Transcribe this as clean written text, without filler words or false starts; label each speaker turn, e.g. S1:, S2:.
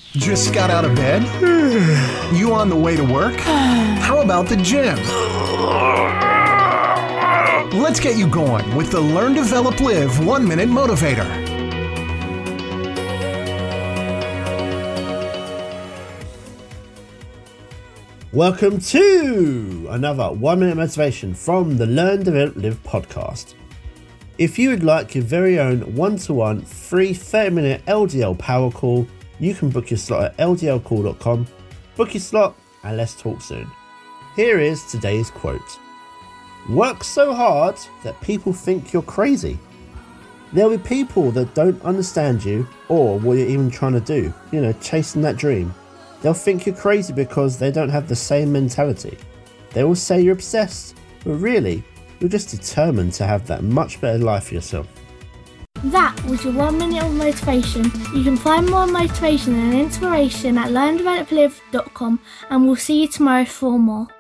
S1: Just got out of bed? You on the way to work? How about the gym? Let's get you going with the Learn, Develop, Live 1 Minute Motivator.
S2: Welcome to another 1 Minute Motivation from the Learn, Develop, Live podcast. If you would like your very own one-to-one free 30-minute LDL power call, you can book your slot at ldlcall.com. Book your slot and let's talk soon. Here is today's quote. Work so hard that people think you're crazy. There'll be people that don't understand you or what you're even trying to do, chasing that dream. They'll think you're crazy because they don't have the same mentality. They will say you're obsessed, but really, you're just determined to have that much better life for yourself.
S3: That was your 1 minute of motivation. You can find more motivation and inspiration at learndeveloplive.com, and we'll see you tomorrow for more.